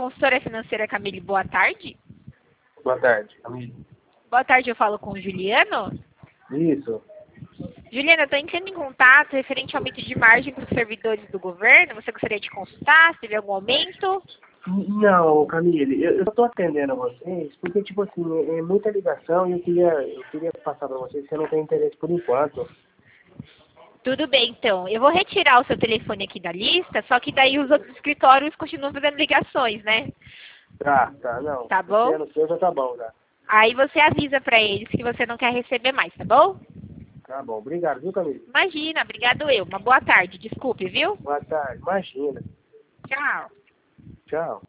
consultora financeira Camille, boa tarde. Boa tarde, Camille. Boa tarde, eu falo com o Juliano. Isso. Juliana, eu estou entrando em contato referente ao aumento de margem para os servidores do governo. Você gostaria de consultar se teve algum aumento? Não, Camille, eu tô atendendo a vocês porque, tipo assim, é muita ligação e eu queria passar pra vocês que eu não tenho interesse por enquanto. Tudo bem, então. Eu vou retirar o seu telefone aqui da lista, só que daí os outros escritórios continuam fazendo ligações, né? Tá, não. Tá bom? No seu já tá bom, tá? Aí você avisa para eles que você não quer receber mais, tá bom? Tá bom, obrigado, viu, Camille? Imagina, obrigado eu. Uma boa tarde, desculpe, viu? Boa tarde, imagina. Tchau. Tchau.